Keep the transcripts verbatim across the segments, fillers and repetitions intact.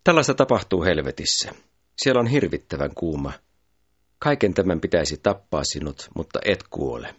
Tällaista tapahtuu helvetissä. Siellä on hirvittävän kuuma. Kaiken tämän pitäisi tappaa sinut, mutta et kuole.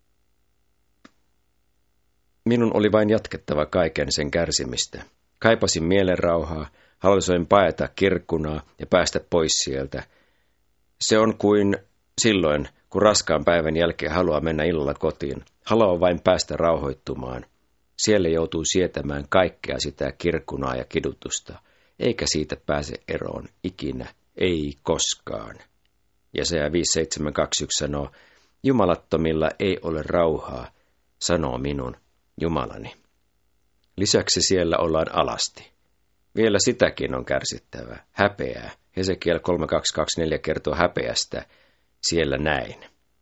Minun oli vain jatkettava kaiken sen kärsimistä. Kaipasin mielenrauhaa, halusin paeta kirkkunaa ja päästä pois sieltä. Se on kuin silloin, kun raskaan päivän jälkeen haluaa mennä illalla kotiin. Haluaa vain päästä rauhoittumaan. Siellä joutuu sietämään kaikkea sitä kirkkunaa ja kidutusta, eikä siitä pääse eroon ikinä, ei koskaan. Jesaja viisi seitsemän kaksikymmentäyksi sanoo, jumalattomilla ei ole rauhaa, sanoo minun Jumalani. Lisäksi siellä ollaan alasti. Vielä sitäkin on kärsittävä, häpeää. Hesekiel kolme kaksi kaksikymmentäneljä kertoo häpeästä siellä näin.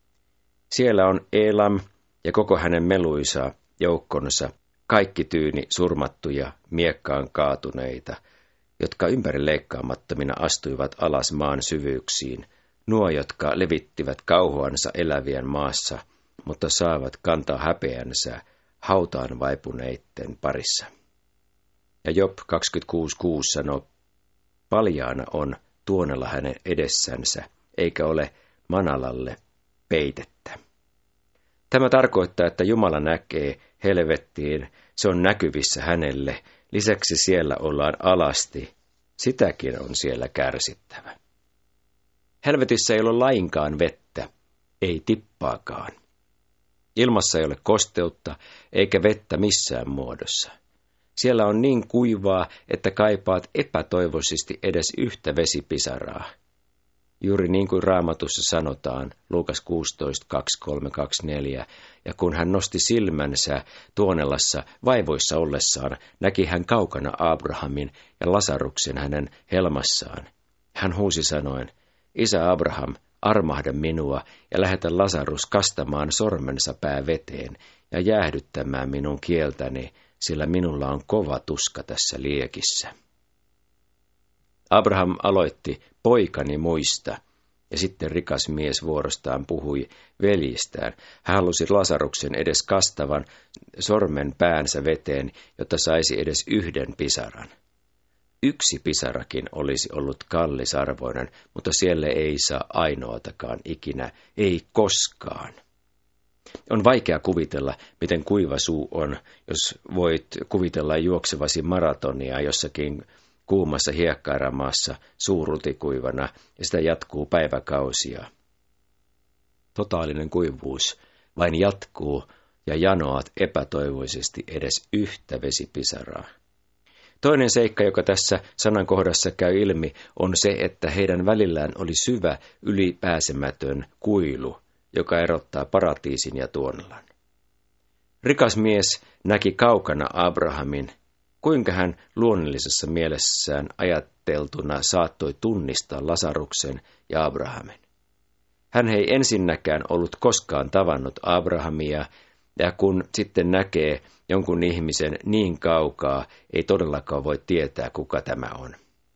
Siellä on Elam ja koko hänen meluisa joukkonsa, kaikki tyyni surmattuja, miekkaan kaatuneita, jotka ympäri leikkaamattomina astuivat alas maan syvyyksiin, nuo, jotka levittivät kauhuansa elävien maassa, mutta saavat kantaa häpeänsä hautaan vaipuneitten parissa. Ja Job kaksikymmentäkuusi kuusi sanoo, paljaana on tuonella hänen edessänsä, eikä ole manalalle peitettä. Tämä tarkoittaa, että Jumala näkee helvettiin, se on näkyvissä hänelle, lisäksi siellä ollaan alasti, sitäkin on siellä kärsittävä. Helvetissä ei ole lainkaan vettä, ei tippaakaan. Ilmassa ei ole kosteutta eikä vettä missään muodossa. Siellä on niin kuivaa, että kaipaat epätoivoisesti edes yhtä vesipisaraa. Juuri niin kuin Raamatussa sanotaan, Luukas kuusitoista kaksi kolme kaksikymmentäneljä, ja kun hän nosti silmänsä Tuonelassa vaivoissa ollessaan, näki hän kaukana Abrahamin ja Lasaruksen hänen helmassaan. Hän huusi sanoen, Isä Abraham, armahda minua ja lähetä Lasarus kastamaan sormensa pää veteen ja jäähdyttämään minun kieltäni, sillä minulla on kova tuska tässä liekissä. Abraham aloitti, poikani muista, ja sitten rikas mies vuorostaan puhui veljistään. Hän halusi Lasaruksen edes kastavan sormen päänsä veteen, jotta saisi edes yhden pisaran. Yksi pisarakin olisi ollut kallisarvoinen, mutta siellä ei saa ainoatakaan ikinä, ei koskaan. On vaikea kuvitella, miten kuiva suu on, jos voit kuvitella juoksevasi maratonia jossakin kuumassa hiekkaaramaassa suurutikuivana, ja sitä jatkuu päiväkausia. Totaalinen kuivuus vain jatkuu, ja janoat epätoivoisesti edes yhtä vesipisaraa. Toinen seikka, joka tässä sanankohdassa käy ilmi, on se, että heidän välillään oli syvä, ylipääsemätön kuilu, joka erottaa paratiisin ja Tuonelan. Rikas mies näki kaukana Abrahamin, kuinka hän luonnollisessa mielessään ajatteltuna saattoi tunnistaa Lasaruksen ja Abrahamin. Hän ei ensinnäkään ollut koskaan tavannut Abrahamia, ja kun sitten näkee jonkun ihmisen niin kaukaa, ei todellakaan voi tietää, kuka tämä on.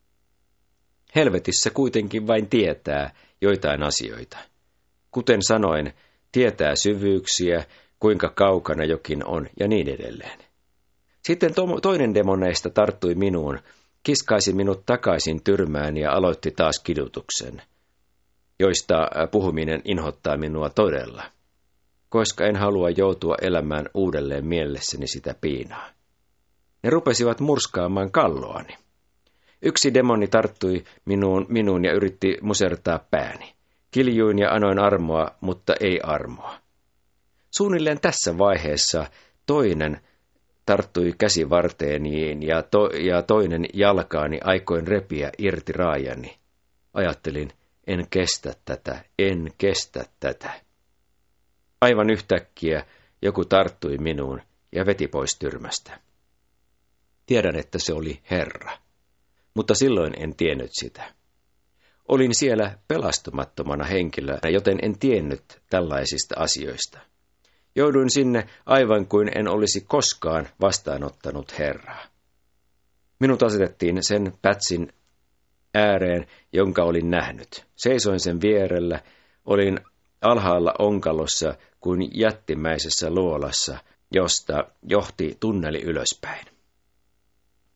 Helvetissä kuitenkin vain tietää joitain asioita. Kuten sanoin, tietää syvyyksiä, kuinka kaukana jokin on ja niin edelleen. Sitten to- toinen demoneista tarttui minuun, kiskaisi minut takaisin tyrmään ja aloitti taas kidutuksen, joista puhuminen inhottaa minua todella, koska en halua joutua elämään uudelleen mielessäni sitä piinaa. Ne rupesivat murskaamaan kalloani. Yksi demoni tarttui minuun, minuun ja yritti musertaa pääni. Kiljuin ja anoin armoa, mutta ei armoa. Suunnilleen tässä vaiheessa toinen tarttui käsivarteeniin ja, to, ja toinen jalkaani aikoin repiä irti raajani. Ajattelin, en kestä tätä, en kestä tätä. Aivan yhtäkkiä joku tarttui minuun ja veti pois tyrmästä. Tiedän, että se oli Herra, mutta silloin en tiennyt sitä. Olin siellä pelastumattomana henkilönä, joten en tiennyt tällaisista asioista. Jouduin sinne aivan kuin en olisi koskaan vastaanottanut Herraa. Minut asetettiin sen pätsin ääreen, jonka olin nähnyt. Seisoin sen vierellä, olin alhaalla onkalossa kuin jättimäisessä luolassa, josta johti tunneli ylöspäin.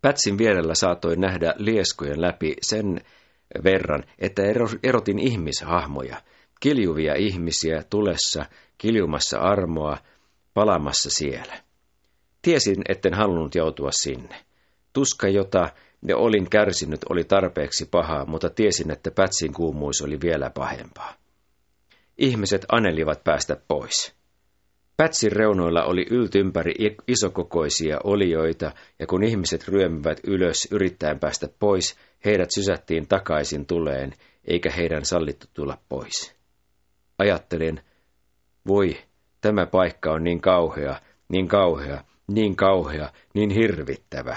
Pätsin vierellä saatoin nähdä lieskojen läpi sen verran, että erotin ihmishahmoja, kiljuvia ihmisiä tulessa, kiljumassa armoa, palamassa siellä. Tiesin, etten halunnut joutua sinne. Tuska, jota ne olin kärsinyt, oli tarpeeksi pahaa, mutta tiesin, että Pätsin kuumuus oli vielä pahempaa. Ihmiset anelivat päästä pois. Pätsin reunoilla oli yltympäri isokokoisia olioita, ja kun ihmiset ryömivät ylös yrittäen päästä pois, heidät sysättiin takaisin tuleen, eikä heidän sallittu tulla pois. Ajattelin, voi, tämä paikka on niin kauhea, niin kauhea, niin kauhea, niin hirvittävä.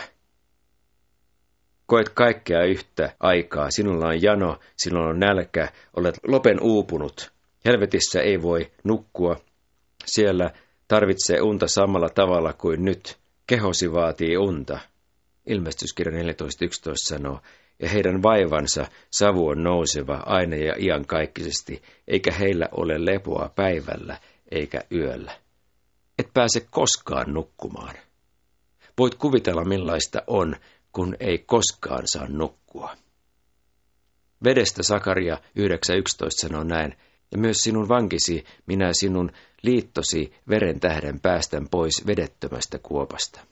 Koet kaikkea yhtä aikaa, sinulla on jano, sinulla on nälkä, olet lopen uupunut. Helvetissä ei voi nukkua. Siellä tarvitsee unta samalla tavalla kuin nyt. Kehosi vaatii unta. Ilmestyskirja neljätoista yksitoista sanoo, ja heidän vaivansa savu on nouseva aina ja iankaikkisesti, eikä heillä ole lepoa päivällä eikä yöllä. Et pääse koskaan nukkumaan. Voit kuvitella millaista on, kun ei koskaan saa nukkua. Vedestä Sakaria yhdeksän yksitoista sanoo näin, ja myös sinun vankisi, minä sinun liittosi veren tähden päästän pois vedettömästä kuopasta.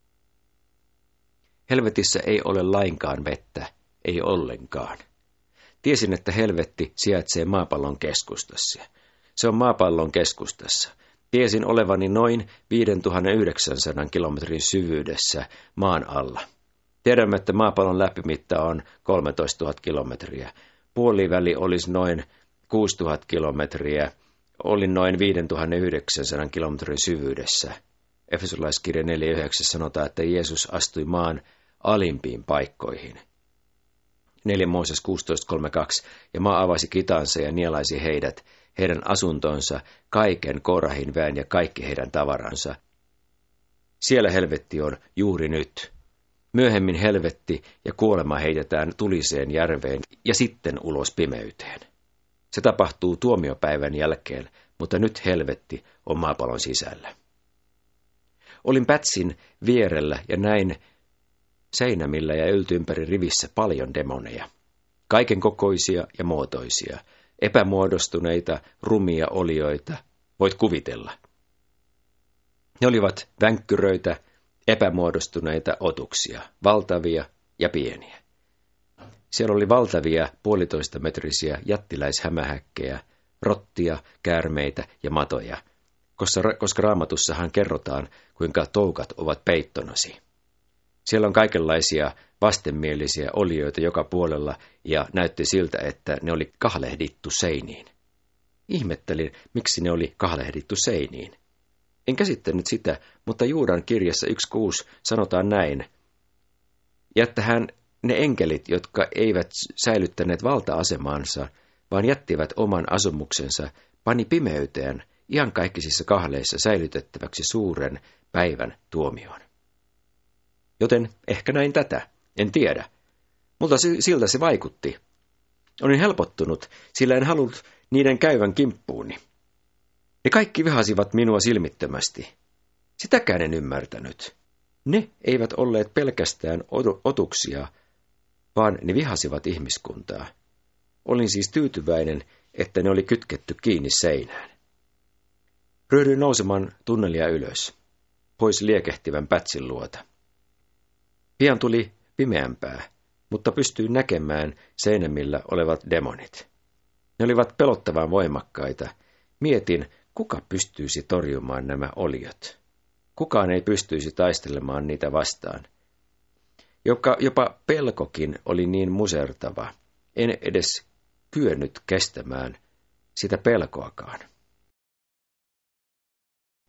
Helvetissä ei ole lainkaan vettä, ei ollenkaan. Tiesin, että helvetti sijaitsee maapallon keskustassa. Se on maapallon keskustassa. Tiesin olevani noin viisituhattayhdeksänsataa kilometrin syvyydessä maan alla. Tiedämme, että maapallon läpimitta on kolmetoistatuhatta kilometriä. Puoliväli olisi noin kuusituhatta kilometriä. Olin noin viisituhattayhdeksänsataa kilometrin syvyydessä. Efesolaiskirja neljä yhdeksän sanotaan, että Jeesus astui maan alimpiin paikkoihin. neljä Mooses kuusitoista kolmekymmentäkaksi, ja maa avasi kitansa ja nielaisi heidät, heidän asuntonsa, kaiken Korahin väen ja kaikki heidän tavaransa. Siellä helvetti on juuri nyt. Myöhemmin helvetti ja kuolema heitetään tuliseen järveen ja sitten ulos pimeyteen. Se tapahtuu tuomiopäivän jälkeen, mutta nyt helvetti on maapallon sisällä. Olin Pätsin vierellä ja näin seinämillä ja yltympäri rivissä paljon demoneja. Kaiken kokoisia ja muotoisia, epämuodostuneita, rumia olioita, voit kuvitella. Ne olivat vänkkyröitä, epämuodostuneita otuksia, valtavia ja pieniä. Siellä oli valtavia puolitoista metrisiä jättiläishämähäkkejä, rottia, käärmeitä ja matoja, koska, koska Raamatussahan kerrotaan, kuinka toukat ovat peittonasi. Siellä on kaikenlaisia vastenmielisiä olioita joka puolella ja näytti siltä, että ne oli kahlehdittu seiniin. Ihmettelin, miksi ne oli kahlehdittu seiniin. En käsittänyt sitä, mutta Juudan kirjassa yksi kuusi sanotaan näin. Ja että hän, ne enkelit, jotka eivät säilyttäneet valta-asemaansa, vaan jättivät oman asumuksensa, pani pimeyteen iankaikkisissa kahleissa säilytettäväksi suuren päivän tuomioon. Joten ehkä näin tätä, en tiedä. Mutta siltä se vaikutti. Olin helpottunut, sillä en halunnut niiden käyvän kimppuuni. Ne kaikki vihasivat minua silmittömästi. Sitäkään en ymmärtänyt. Ne eivät olleet pelkästään otuksia, vaan ne vihasivat ihmiskuntaa. Olin siis tyytyväinen, että ne oli kytketty kiinni seinään. Ryhdyin nousemaan tunnelia ylös, pois liekehtivän Pätsin luota. Pian tuli pimeämpää, mutta pystyin näkemään seinämillä olevat demonit. Ne olivat pelottavan voimakkaita. Mietin, kuka pystyisi torjumaan nämä oliot. Kukaan ei pystyisi taistelemaan niitä vastaan. Joka, jopa pelkokin oli niin musertava. En edes kyennyt kestämään sitä pelkoakaan.